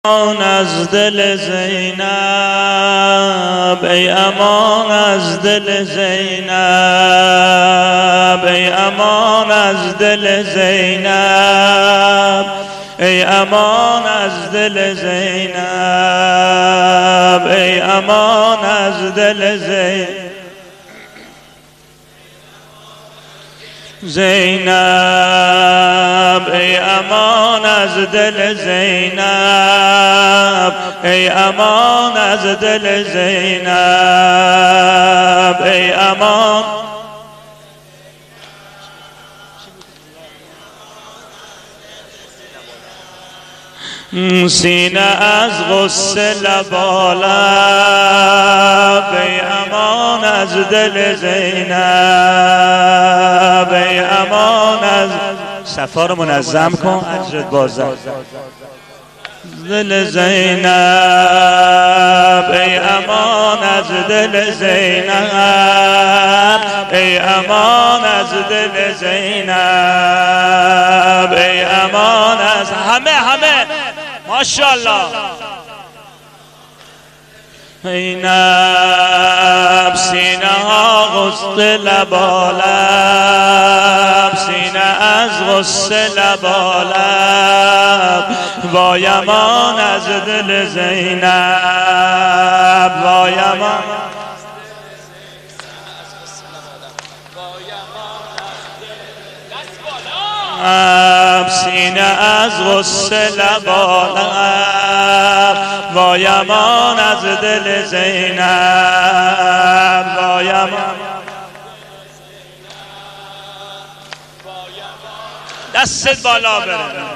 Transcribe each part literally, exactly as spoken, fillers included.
امان از دل زینب، ای امان از دل زینب، ای امان از دل زینب، ای امان از دل زینب، ای امان از دل زینب. زینب ای امان از دل زینب، ای امان از دل زینب، ای امان. سینه از غصه لبالب، ای امان از دل زینب، ای امان از. صفا رو منظم کن اجرت بازم. دل زینب، ای امان از دل زینب، ای امان از دل زینب، ای امان از همه همه ماشاءالله. زینب سینه ها غصه لبالب، سینه از غصه لبالب، وای امان از دل زینب، وای امان. سینه از غصه لبالب، وای امان از دل زینب، وای امان. دستت بالا بره.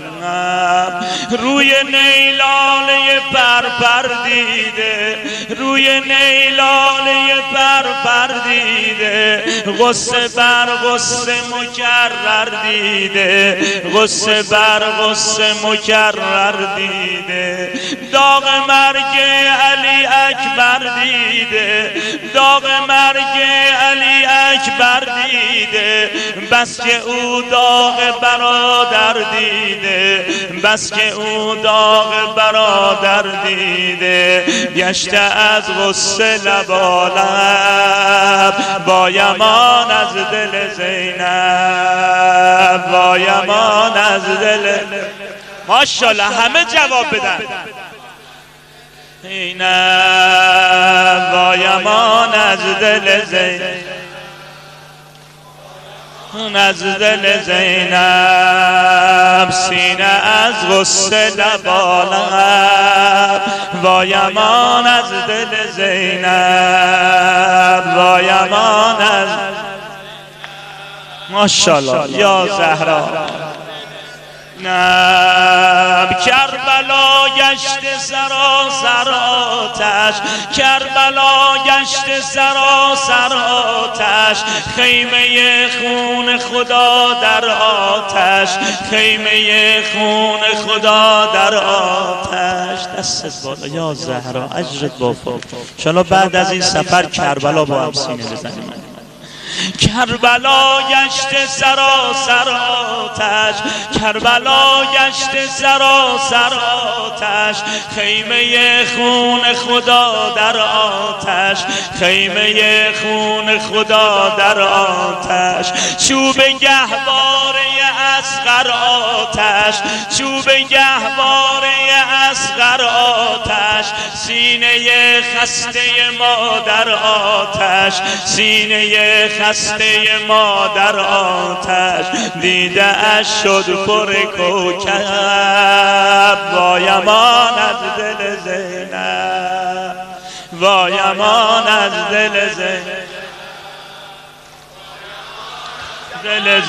روی نیلاله پرپر دیده، روی نیلاله پرپر دیده، غصه بر غصه مکرر دیده، غصه بر غصه مکرر دیده، داغ مرگ علی اکبر دیده، داغ مرگ علی اکبر دیده، بس که او داغ برادر دیده، بس که او داغ برادر دیده، گشته از غصه لبالب، وای امان از دل زینب، وای امان از دل. ماشاءالله همه جواب بدن. زینب وای امان از دل زینب، از دل زینب سینه از غصه لبالب، وای امان از دل زینب، وای امان از. ماشاءالله یا زهرا. نب کربلا گشت سراسر آتش، کربلا گشت سراسر آتش، خیمه خون خدا در آتش، خیمه خون خدا در آتش. دستت بالا یا زهرا اجرت بافا. انشاءالله بعد از این سفر کربلا با هم سینه بزنیم. کربلا گشت سراسر آتش، کربلا گشت سراسر آتش، خیمه خون خدا در آتش، خیمه خون خدا در آتش، چوب گهواره اصغر آتش، چوب گهواره اصغر آتش، سینه خسته ما در آتش، سینه خسته ما در آتش، دیده اش شد پر کوکب، وای امان از دل زینب، وای امان از دل زینب، دل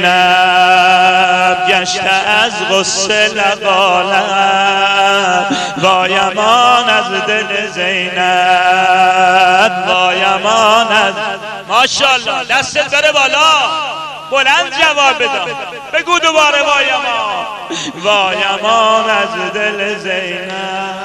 زینب گشته از غصه لبالب، وای امان از دل زینب، وای امان از. ماشاءالله دستت بره بالا، بلند جواب بده. بگو دوباره وای امان، وای امان از دل زینب،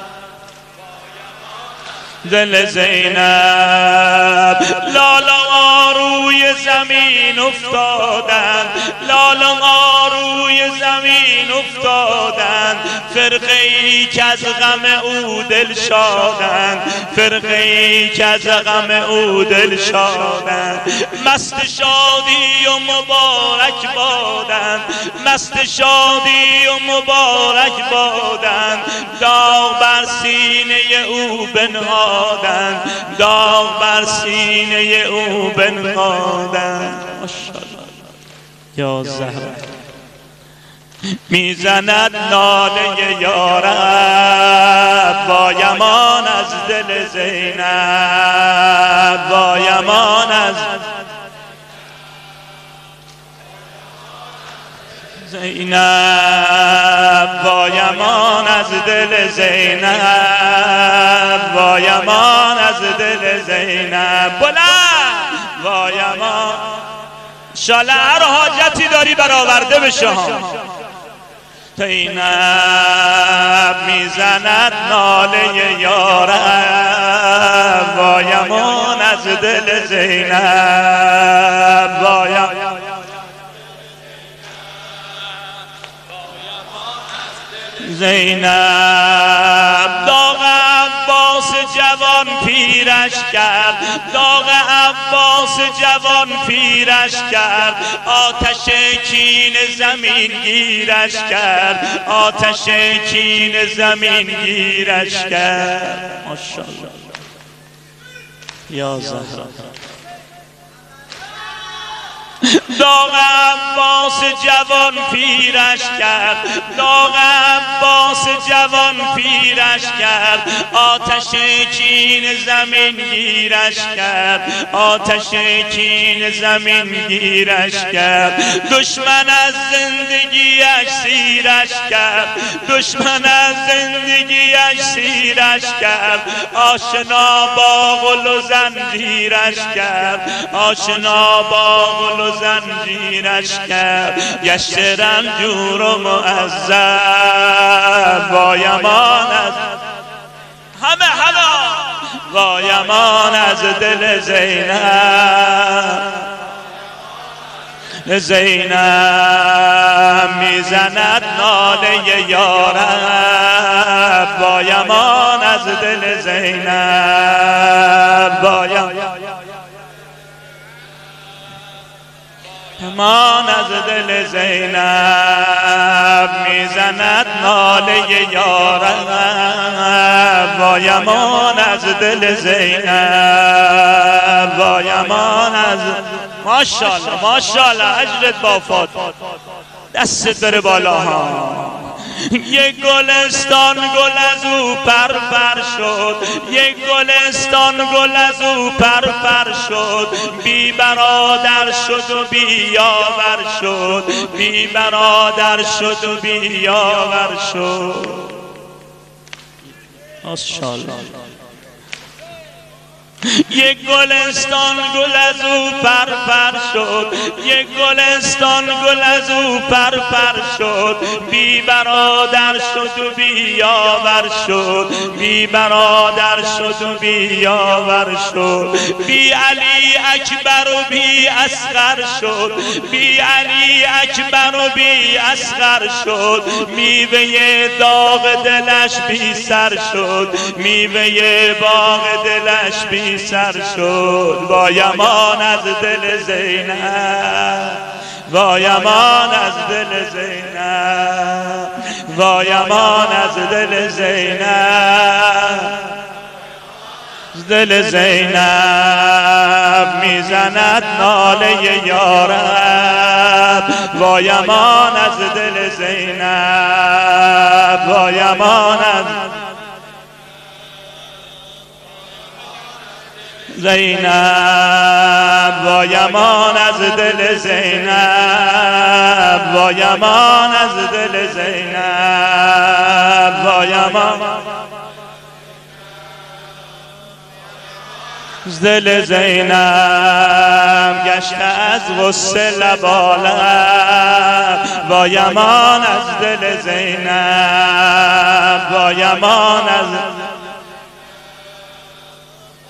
دل زینب. لالا روی زمین افتادن، لالا روی زمین زمین افتادند، فرقه ای که از غم او دل شادند، فرقه ای که از غم او دل شادند. مست شادی و مبارک بادند، مست شادی و مبارک بادند. داغ بر سینه او بنهادند، داغ بر سینه او بنهادند. ماشاءالله یا زهرا. میزند ناله یارب با یمان از دل زینب، با یمان از زینب، با یمان از دل زینب، با یمان از دل زینب. بلند با یمان. انشاءالله هر حاجتی داری برآورده بشه. زینب میزند ناله یارب با یمان از دل زینب، با یمان زینب. داغ عباس جوان پیرش کرد، داغ عباس جوان پیرش کرد. آتش کین زمین گیرش کرد، آتش کین زمین گیرش کرد. ماشاءالله یا زهرا. داغ عباس جوان پیرش کرد، داغ عباس جوان پیرش کرد. آتش کین زمین گیرش کرد، آتش کین زمین گیرش کرد. دشمن از زندگیش سیرش کرد، دشمن از زندگیش سیرش کرد. آشنا با غل و زنجیرش کرد، آشنا با غل و زنجیرش کرد. گشت رنجور و معذب با یمان از همه همه، با یمان از دل زینب. زینب میزند ناله یارب با یمان از دل زینب، با یمان یمان از دل زینب. میزند ناله یارب با یمان از دل زینب، با یمان از. ماشاءالله ماشاءالله اجرت بافات. دست داره بالا ها. یک گلستان گل از او پرپر شد، یک گلستان گل از او پرپر شد. بی برادر شد و بی یاور شد، بی برادر شد و بی یاور شد. ماشاءالله. یک گلستان گل از او پرپر شد، یک گلستان گل از او پرپر شد. بی برادر شد و بی یاور شد، بی برادر شد و بی یاور شد. بی علی اکبر و بی اصغر شد، بی علی اکبر و بی اصغر شد. میوه داغ دلش بی سر شد، میوه باغ دلش بی سر شد. با یمان از دل زینب، با یمان از دل زینب، با یمان از دل زینب. دل زینب میزند ناله یارب با یمان از دل زینب، با یمان از زینب، با یمان از دل زینب، با یمان از دل زینب، با یمان دل زینب گشته از غصه لبالب. با یمان از دل زینب، با یمان از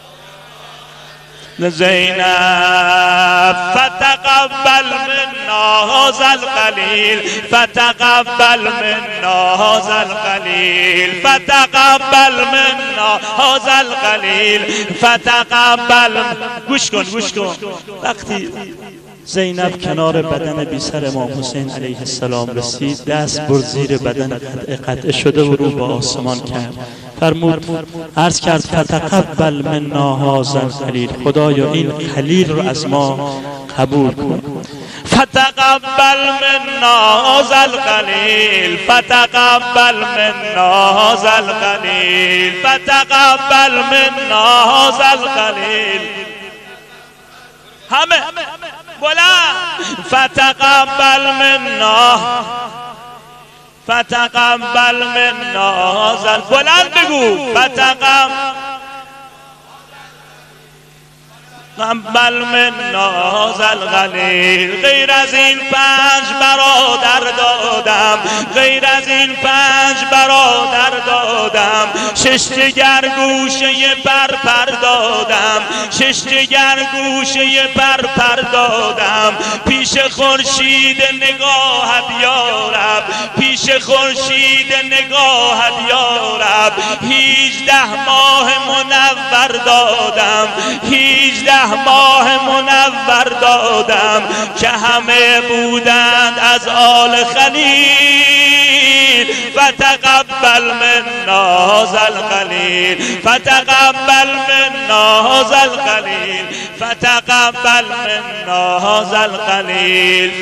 زینب. فتقبل منا هذا القليل فتقبل منا هذا القليل فتقبل منا هذا القليل فتقبل. گوش کن گوش کن. وقتی زینب کنار بدن بی سر امام حسین علیه السلام رسید، دست بر زیر بدن قطعه قطعه شده و رو به آسمان کرد. فرمود عرض کرد فتقبل منا هذا القلیل، خدایا این قلیل رو از ما قبول کن. فتقبل منا هذا القلیل فتقبل منا هذا القلیل فتقبل منا هذا القلیل. همه بلند فتقبل منا فتقبل منا هذا، بلند بگو فتقبل قبل منا هذا القلیل. غیر از این پنج برادر دادم، غیر از این پنج برادر دادم، شش جگر گوشه پر پر دادم، شش جگر گوشه پر پر دادم. پیش خورشید نگاهت یا رب، پیش خورشید نگاهت یا رب. هیجده ماه منور دادم، هیجده ماه منور دادم که همه بودند از آل خلیل. فتقبل منا هذا القلیل فتقبل منا هذا القلیل فتقبل منا هذا القلیل.